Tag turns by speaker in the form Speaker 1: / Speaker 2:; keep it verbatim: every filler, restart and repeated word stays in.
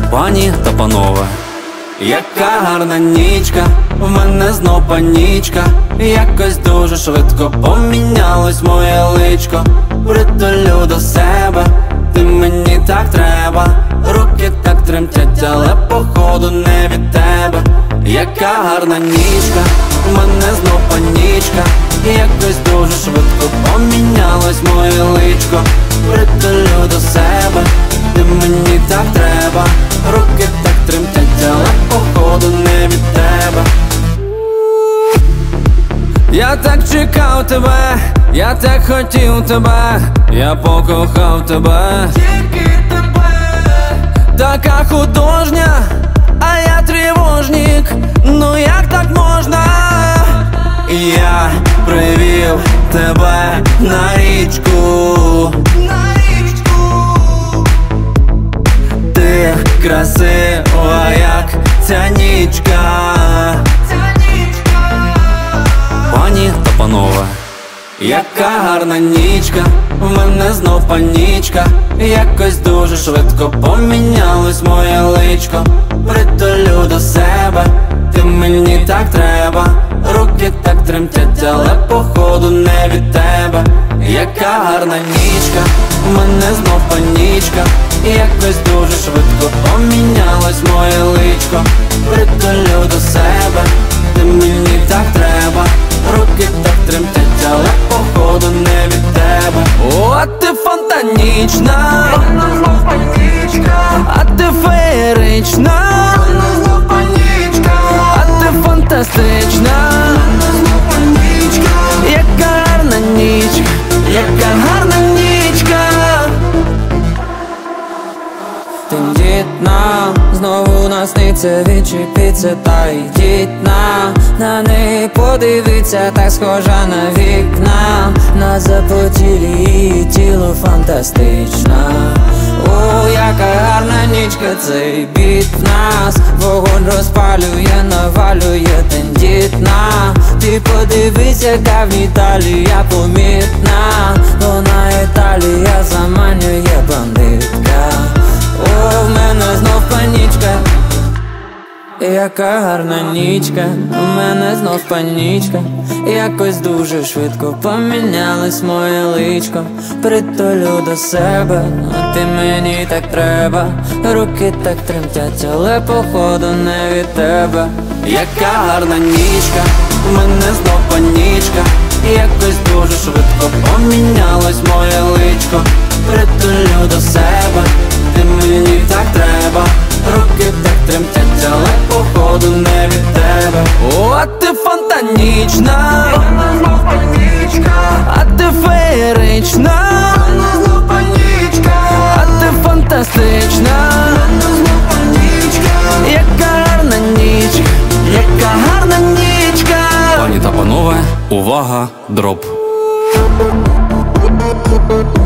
Speaker 1: Пані та панове, яка гарна нічка, в мене знов панічка. Якось дуже швидко помінялось моє личко. Притулю до себе, ти мені так треба. Руки так тремтять, але походу не від тебе. Яка гарна нічка, в мене знов панічка. Якось дуже швидко помінялось моє личко. Притулю до себе, ти мені так треба. Руки так тремтять, але походу не від тебе. Я так чекав тебе, я так хотів тебе, я покохав тебе, тільки тебе. Така художня, а я тривожник, ну як так можна? Я привів тебе на річку, на річку. Ти красива, як ця нічка. Пані та панове, яка гарна нічка, в мене знов панічка. Якось дуже швидко помінялось моє личко. Притулю до себе, ти мені так треба. Руки так тремтять, але походу не від тебе. Яка гарна нічка, в мене знов панічка. Якось дуже швидко помінялось моє личко. Притулю до себе, ти мені так треба. Руки так тремтять, але походу не від тебе. О, ти фонтанічна, а ти феєрична, а ти фантастична. Яка гарна нічка, яка гарна нічка. Тендітна, знову насниться, відчепіться та йдіть на На неї подивіться, так схожа на вікна. На запотілі її тіло фантастична. О, яка гарна нічка, цей біт в нас. Вогонь розпалює, навалює тендітна. Ти подивись, яка в Італія помітна. Вона Італія заманює бандитка. О, в мене знов панічка. Яка гарна нічка, у мене знов панічка. Якось дуже швидко помінялось моє личко. Притулю до себе, а ти мені так треба. Руки так тремтять, але походу не від тебе. Яка гарна нічка, у мене знов панічка. Якось дуже швидко помінялось моє личко. Притулю до себе, ти мені так треба. Руки так тремтять, але походу не від тебе. О, а ти фонтанічна, а ти феєрична, а ти фантастична. Яка гарна нічка, яка гарна нічка. Пані та панове, увага, дроп.